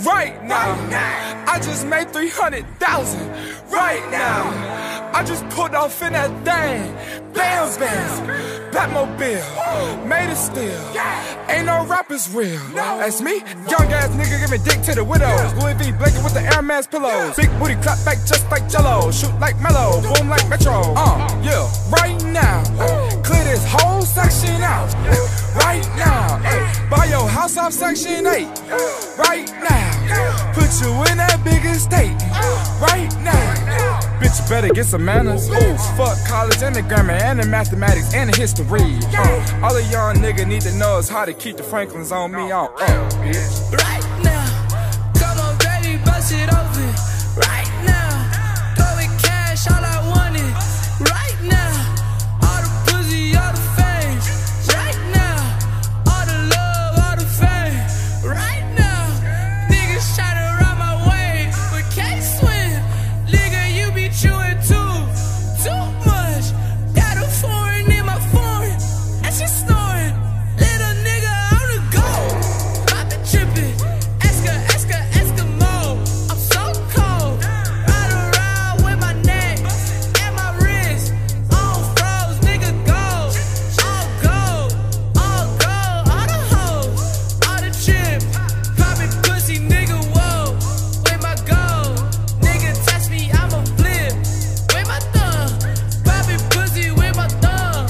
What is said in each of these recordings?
right now. I just made 300,000 right now. I just pulled off in that thing. Bam, bam, Batmobile, made it still. Ain't no rappers real. That's me, young ass nigga giving dick to the widows. Louis V blanket with the Air Max pillows. Big booty clap back just like Jello. Shoot like Mello, boom like Metro. Yeah, right now. Clear this whole section out. Right now. Buy your house off Section 8. Right now. Put you in that big estate. Right now. Bitch, you better get some manners. Ooh, fuck college and the grammar and the mathematics and the history. All a young nigga need to know is how to keep the Franklins on me on. Right now, come on baby, bust it open. Right now, throw it cash, all I want it. Right now, all the pussy, all the fame. Right now, all the love, all the fame. Right now, niggas try to ride my way, but can't swim. Nigga, you be chewing too much. Got a foreign in my foreign, and she snoring. Little nigga on the go, I've been tripping. Eskimo, I'm so cold. Ride around with my neck and my wrist on froze, nigga gold. All the hoes, all the trip. Poppin' pussy, nigga, whoa. With my gold, nigga touch me, I'ma flip. With my thumb, poppin' pussy with my thumb.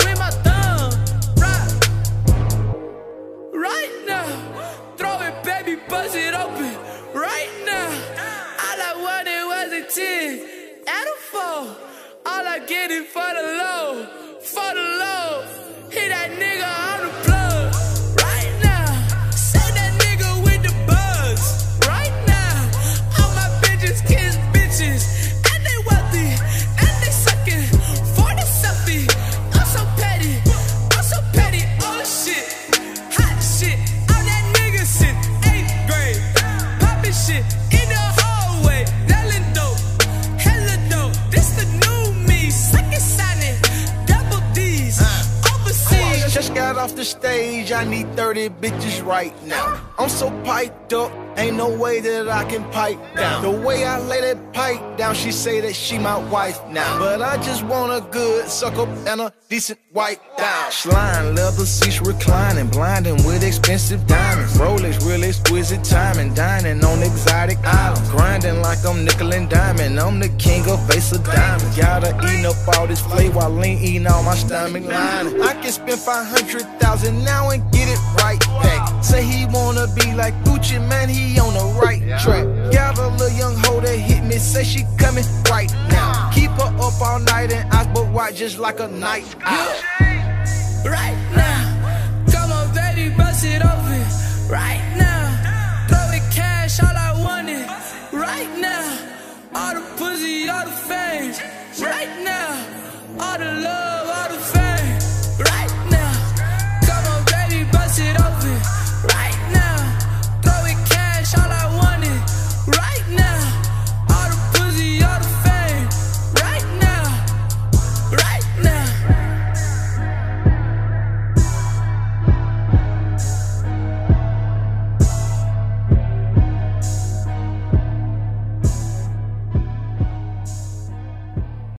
Right now, throw it, baby, bust it open. Right now, all I wanted was a 10 and a 4. All I get it for the low, hit that nigga on the plug. Right now, save that nigga with the bugs. Right now, all my bitches kiss bitches, and they wealthy, and they sucking for the selfie. I'm so petty, all the shit, hot shit, all that nigga shit, 8th grade, poppin' shit in the hallway, yelling dope, hella dope. This the new me, second signing, double D's, overseas. Just got off the stage, I need 30 bitches right now. I'm so piped up, ain't no way that I can pipe down. The way I lay that pipe down, she say that she my wife now. But I just want a good suck up and a decent wipe down. Slime, leather seats reclining, blinding with expensive diamonds. Rolex, real exquisite timing, dining on exotic islands. Grinding like I'm nickel and diamond, I'm the king of face of diamonds. Gotta eat up all this flavor while ain't eating all my stomach lining. I can spend 500,000 now and get it right back. Say he wanna be like Gucci, man, he on the right track. Got a little young hoe that hit me, say she coming right now. Keep her up all night and eyes but white just like a night out. Right now, come on baby, bust it open. Right now, throw it cash, all I wanted. Right now, all the pussy, all the fame. Right now.